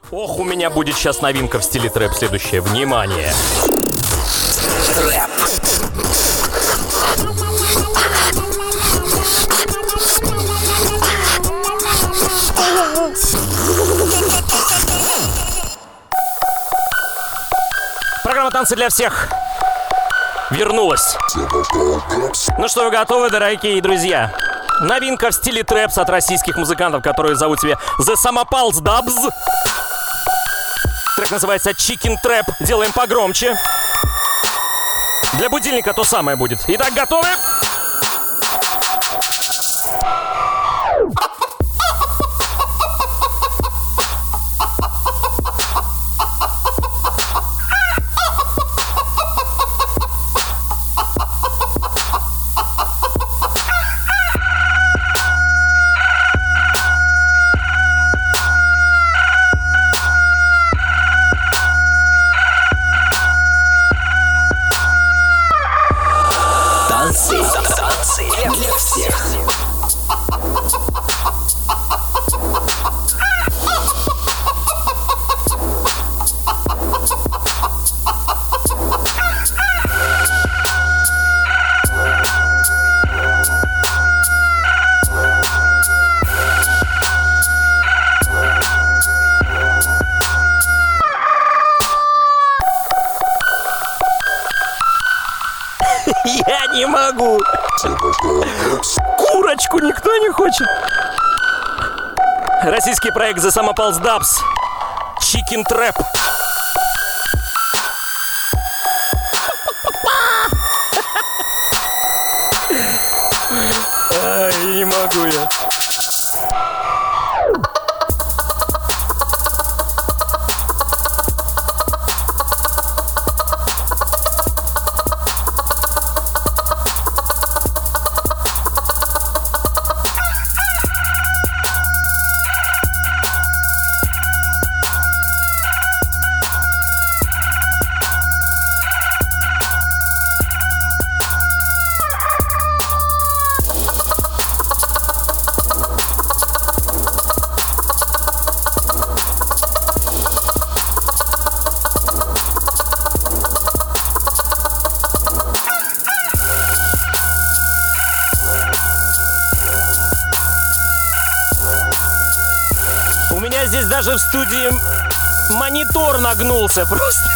Ох, у меня будет сейчас новинка в стиле трэп. Следующее. Внимание. Трэп. Программа «Танцы для всех» вернулась. Ну что, вы готовы, дорогие друзья? Новинка в стиле трэпс от российских музыкантов, которые зовут себя The Samopals Dubs. Трек называется Chicken Trap. Делаем погромче. Для будильника то самое будет. Итак, готовы? Танцы для всех. Я не могу. Курочку никто не хочет. Российский проект The Samopals Dubs. Chicken Trap. Ай, не могу я. У меня здесь даже в студии монитор нагнулся просто.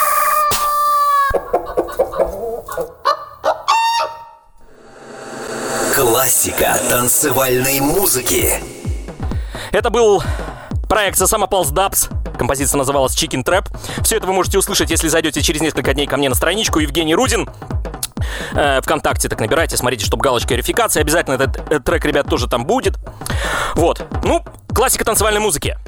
Классика танцевальной музыки. Это был проект The Samopals Dubs. Композиция называлась Chicken Trap. Все это вы можете услышать, если зайдете через несколько дней ко мне на страничку Евгений Рудин. ВКонтакте так набирайте, смотрите, чтобы галочка верификации. Обязательно этот трек, ребят, тоже там будет. Вот. Ну, классика танцевальной музыки.